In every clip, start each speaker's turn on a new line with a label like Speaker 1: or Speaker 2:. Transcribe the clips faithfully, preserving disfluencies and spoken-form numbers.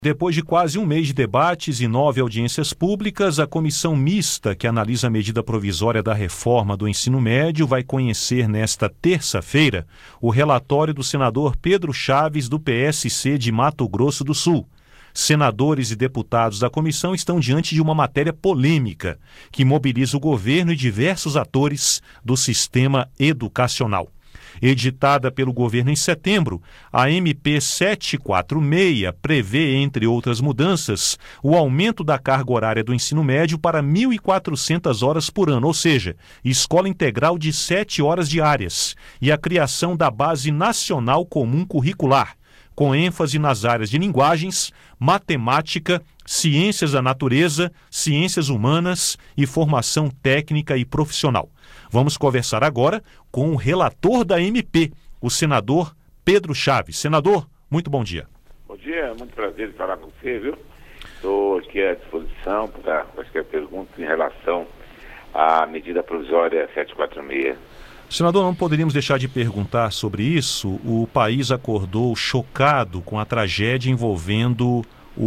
Speaker 1: Depois de quase um mês de debates e nove audiências públicas, a comissão mista que analisa a medida provisória da reforma do ensino médio vai conhecer nesta terça-feira o relatório do senador Pedro Chaves, do P S C de Mato Grosso do Sul. Senadores e deputados da comissão estão diante de uma matéria polêmica que mobiliza o governo e diversos atores do sistema educacional. Editada pelo governo em setembro, a M P setecentos e quarenta e seis prevê, entre outras mudanças, o aumento da carga horária do ensino médio para mil e quatrocentas horas por ano, ou seja, escola integral de sete horas diárias, e a criação da Base Nacional Comum Curricular, com ênfase nas áreas de linguagens, matemática, ciências da natureza, ciências humanas e formação técnica e profissional. Vamos conversar agora com o relator da M P, o senador Pedro Chaves. Senador, muito bom dia.
Speaker 2: Bom dia, muito prazer em falar com você, viu? Estou aqui à disposição para qualquer pergunta em relação à medida provisória setecentos e quarenta e seis.
Speaker 1: Senador, não poderíamos deixar de perguntar sobre isso. O país acordou chocado com a tragédia envolvendo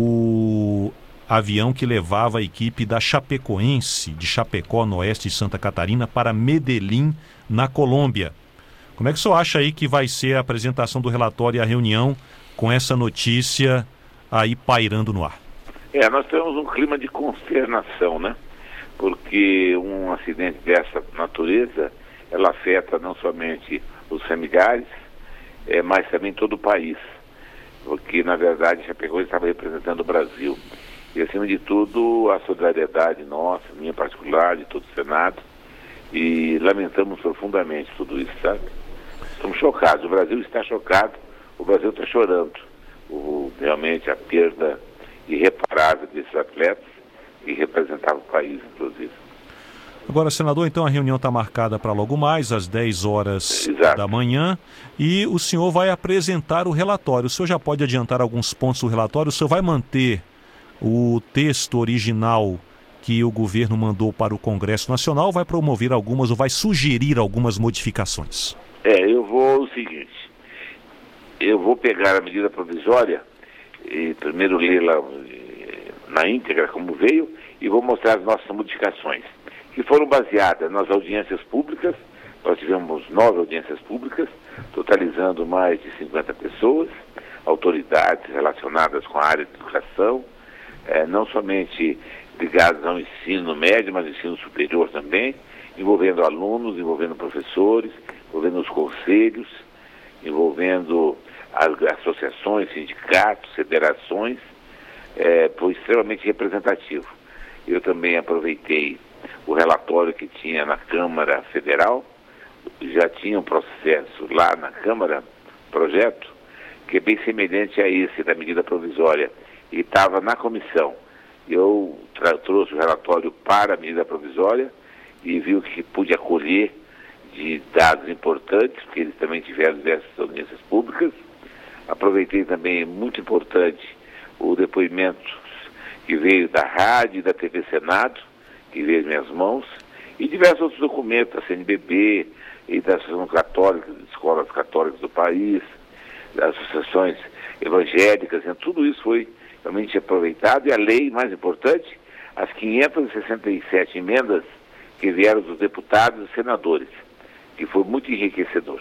Speaker 1: o avião que levava a equipe da Chapecoense, de Chapecó, no oeste de Santa Catarina, para Medellín, na Colômbia. Como é que o senhor acha aí que vai ser a apresentação do relatório e a reunião com essa notícia aí pairando no ar?
Speaker 2: É, nós temos um clima de consternação, né? Porque um acidente dessa natureza, ela afeta não somente os familiares, é, mas também todo o país. Porque, na verdade, Chapecoense estava representando o Brasil. E, acima de tudo, a solidariedade nossa, minha particular, de todo o Senado, e lamentamos profundamente tudo isso, sabe? Estamos chocados, o Brasil está chocado, o Brasil está chorando. O, realmente a perda irreparável desses atletas que representavam o país, inclusive.
Speaker 1: Agora, senador, então a reunião está marcada para logo mais, às dez horas
Speaker 2: Exato.
Speaker 1: Da manhã, e o senhor vai apresentar o relatório. O senhor já pode adiantar alguns pontos do relatório? O senhor vai manter o texto original que o governo mandou para o Congresso Nacional, vai promover algumas ou vai sugerir algumas modificações?
Speaker 2: É, eu vou o seguinte, eu vou pegar a medida provisória e primeiro lê-la na íntegra como veio e vou mostrar as nossas modificações, que foram baseadas nas audiências públicas. Nós tivemos nove audiências públicas, totalizando mais de cinquenta pessoas, autoridades relacionadas com a área de educação, É, não somente ligados ao ensino médio, mas ao ensino superior também, envolvendo alunos, envolvendo professores, envolvendo os conselhos, envolvendo as associações, sindicatos, federações. É, foi extremamente representativo. Eu também aproveitei o relatório que tinha na Câmara Federal, já tinha um processo lá na Câmara, projeto, que é bem semelhante a esse da medida provisória, e estava na comissão. Eu trouxe o relatório para a medida provisória e vi o que pude acolher de dados importantes, porque eles também tiveram diversas audiências públicas. Aproveitei também, muito importante, o depoimento que veio da rádio e da T V Senado, que veio em minhas mãos, e diversos outros documentos, da C N B B e da Associação Católica, das escolas católicas do país, das associações evangélicas, né? Tudo isso foi realmente aproveitado, e a lei, mais importante, as quinhentas e sessenta e sete emendas que vieram dos deputados e senadores, que foi muito enriquecedor.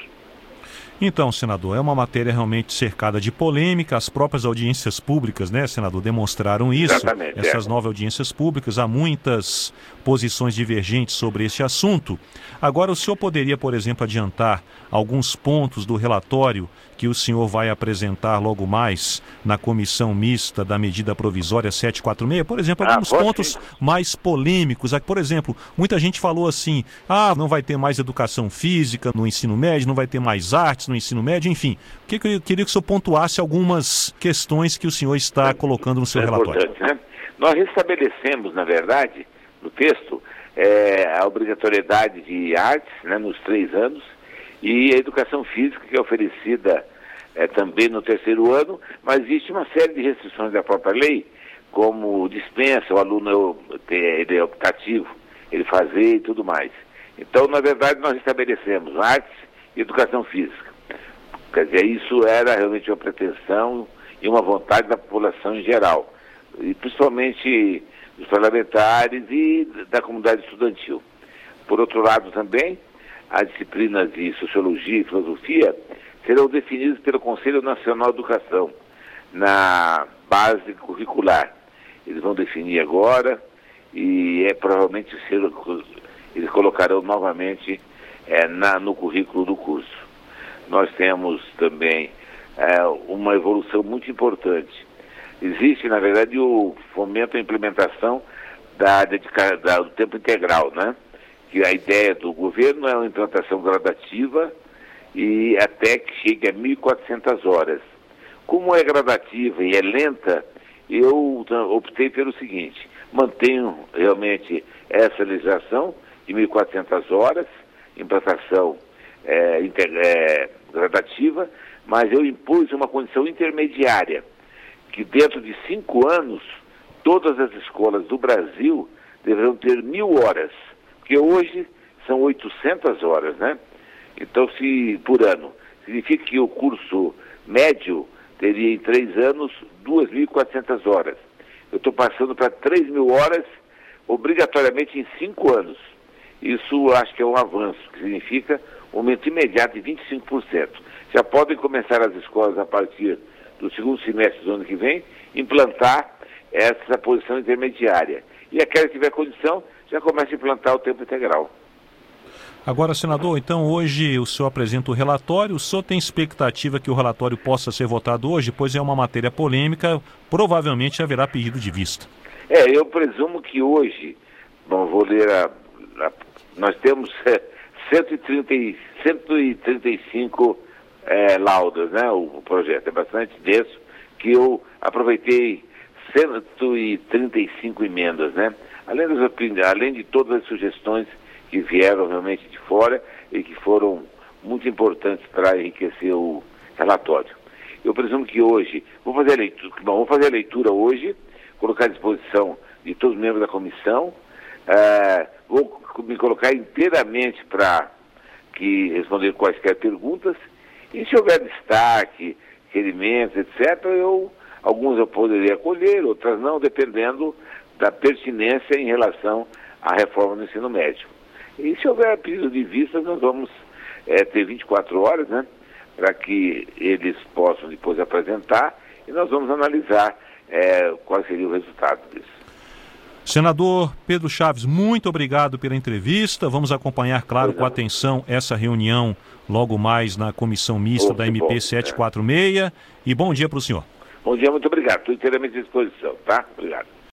Speaker 1: Então, senador, é uma matéria realmente cercada de polêmica. As próprias audiências públicas, né, senador, demonstraram isso.
Speaker 2: Exatamente,
Speaker 1: Essas
Speaker 2: é.
Speaker 1: nove audiências públicas, há muitas posições divergentes sobre esse assunto. Agora, o senhor poderia, por exemplo, adiantar alguns pontos do relatório que o senhor vai apresentar logo mais na comissão mista da medida provisória setecentos e quarenta e seis? Por exemplo, alguns
Speaker 2: ah,
Speaker 1: pontos
Speaker 2: sim. mais
Speaker 1: polêmicos. Por exemplo, muita gente falou assim, ah, não vai ter mais educação física no ensino médio, não vai ter mais artes no ensino médio, enfim. O que eu queria que o senhor pontuasse algumas questões que o senhor está é, colocando no seu é relatório.
Speaker 2: Né? Nós restabelecemos, na verdade, no texto, é, a obrigatoriedade de artes, né, nos três anos, e a educação física, que é oferecida é, também no terceiro ano, mas existe uma série de restrições da própria lei, como dispensa, o aluno ele é optativo, ele fazer e tudo mais. Então, na verdade, nós estabelecemos artes e educação física. Quer dizer, isso era realmente uma pretensão e uma vontade da população em geral, e principalmente dos parlamentares e da comunidade estudantil. Por outro lado também, as disciplinas de Sociologia e Filosofia serão definidas pelo Conselho Nacional de Educação, na base curricular. Eles vão definir agora e é provavelmente eles colocarão novamente é, na, no currículo do curso. Nós temos também é, uma evolução muito importante. Existe, na verdade, o fomento à implementação da, dedica, da, do tempo integral, né? Que a ideia do governo é uma implantação gradativa e até que chegue a mil e quatrocentas horas. Como é gradativa e é lenta, eu optei pelo seguinte: mantenho realmente essa legislação de mil e quatrocentas horas, implantação é, inter, é, gradativa, mas eu impus uma condição intermediária, que dentro de cinco anos, todas as escolas do Brasil deverão ter mil horas, porque hoje são oitocentas horas, né? Então, se por ano, significa que o curso médio teria em três anos duas mil e quatrocentas horas. Eu estou passando para três mil horas, obrigatoriamente em cinco anos. Isso acho que é um avanço, que significa um aumento imediato de vinte e cinco por cento. Já podem começar as escolas a partir do segundo semestre do ano que vem, implantar essa posição intermediária. E aquela que tiver condição, já começa a implantar o tempo integral.
Speaker 1: Agora, senador, então hoje o senhor apresenta o relatório. O senhor tem expectativa que o relatório possa ser votado hoje? Pois é uma matéria polêmica, provavelmente haverá pedido de vista.
Speaker 2: É, eu presumo que hoje, bom, vou ler a, a nós temos é, cento e trinta, cento e trinta e cinco é, laudas, né, o, o projeto é bastante denso, que eu aproveitei cento e trinta e cinco emendas, né, além, das, além de todas as sugestões que vieram realmente de fora e que foram muito importantes para enriquecer o relatório. Eu presumo que hoje, vou fazer a leitura, bom, vou fazer a leitura hoje, colocar à disposição de todos os membros da comissão, uh, vou me colocar inteiramente para que responder quaisquer perguntas, e se houver destaque, requerimentos, etcétera, eu, alguns eu poderia acolher, outras não, dependendo da pertinência em relação à reforma do ensino médio. E se houver pedido de vistas, nós vamos é, ter vinte e quatro horas, né, para que eles possam depois apresentar e nós vamos analisar é, qual seria o resultado disso.
Speaker 1: Senador Pedro Chaves, muito obrigado pela entrevista. Vamos acompanhar, claro, com atenção essa reunião logo mais na comissão mista oh, da M P setecentos e quarenta e seis. E bom dia para o senhor.
Speaker 2: Bom dia, muito obrigado. Estou inteiramente à disposição, tá? Obrigado.